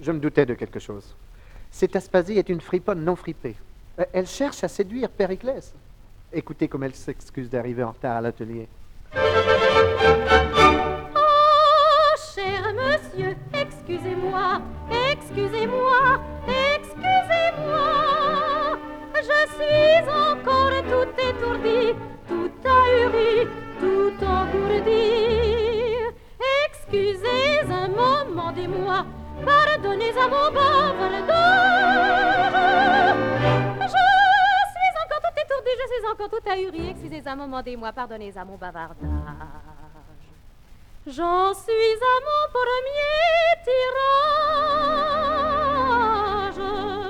Je me doutais de quelque chose. Cette Aspasie est une friponne non fripée. Elle cherche à séduire Périclès. Écoutez comme elle s'excuse d'arriver en retard à l'atelier. Oh, cher monsieur, excusez-moi, excusez-moi, excusez-moi. Je suis encore tout étourdi, tout ahuri, tout engourdi. Excusez un moment des mois, pardonnez à mon bavardage. Je suis encore tout étourdi, je suis encore tout ahuri. Excusez un moment des mois, pardonnez à mon bavardage. J'en suis à mon premier tirage.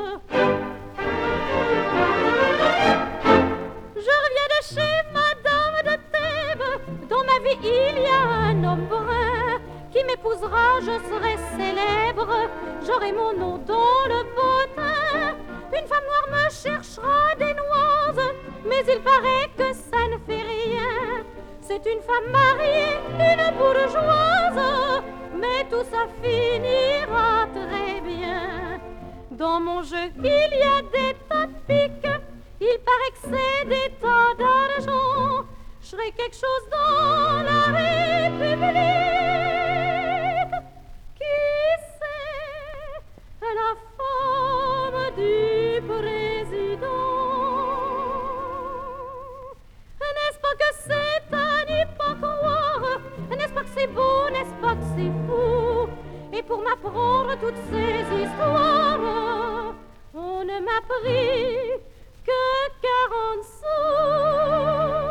Je reviens de chez Madame de Thèbes. Dans ma vie il y a un homme brun qui m'épousera, je serai célèbre. J'aurai mon nom dans le bottin. Une femme noire me cherchera des noises, mais il paraît que ça ne fait rien. C'est une femme mariée, une bourgeoise, mais tout ça finira très bien. Dans mon jeu, il y a des tas de piques, il paraît que c'est des tas d'argent. Je serai quelque chose dans la République. Qui c'est la femme du président? N'est-ce pas que c'est à n'y pas croire? N'est-ce pas que c'est beau? N'est-ce pas que c'est fou? Et pour m'apprendre toutes ces histoires, on ne m'a pris que 40 sous.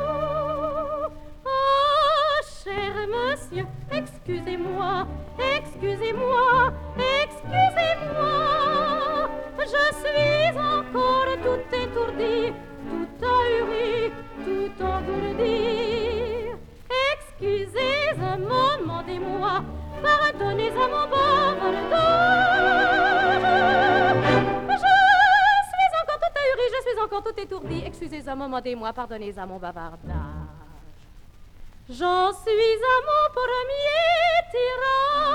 Oh, cher monsieur, excusez-moi, excusez-moi, excusez-moi. Je suis encore tout étourdi, tout ahuri, tout engourdi. Excusez un moment des mois, pardonnez à mon bavardage. Je suis encore tout ahuri, je suis encore tout étourdi. Excusez un moment des mois, pardonnez à mon bavardage. J'en suis à mon premier tirage.